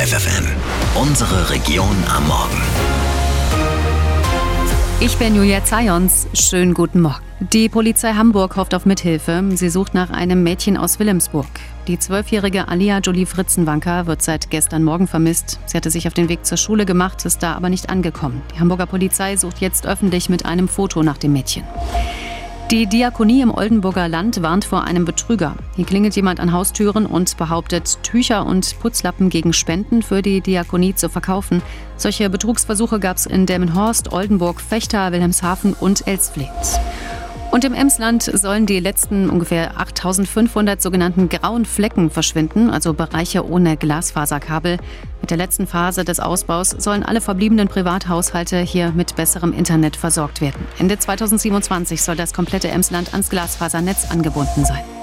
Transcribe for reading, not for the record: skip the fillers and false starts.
Live FM. Unsere Region am Morgen. Ich bin Julia Zajons. Schönen guten Morgen. Die Polizei Hamburg hofft auf Mithilfe. Sie sucht nach einem Mädchen aus Wilhelmsburg. Die 12-jährige Alia Jolie Fritzenwanker wird seit gestern Morgen vermisst. Sie hatte sich auf den Weg zur Schule gemacht, ist da aber nicht angekommen. Die Hamburger Polizei sucht jetzt öffentlich mit einem Foto nach dem Mädchen. Die Diakonie im Oldenburger Land warnt vor einem Betrüger. Hier klingelt jemand an Haustüren und behauptet, Tücher und Putzlappen gegen Spenden für die Diakonie zu verkaufen. Solche Betrugsversuche gab es in Delmenhorst, Oldenburg, Vechta, Wilhelmshaven und Elsfleth. Und im Emsland sollen die letzten ungefähr 8.500 sogenannten grauen Flecken verschwinden, also Bereiche ohne Glasfaserkabel. Mit der letzten Phase des Ausbaus sollen alle verbliebenen Privathaushalte hier mit besserem Internet versorgt werden. Ende 2027 soll das komplette Emsland ans Glasfasernetz angebunden sein.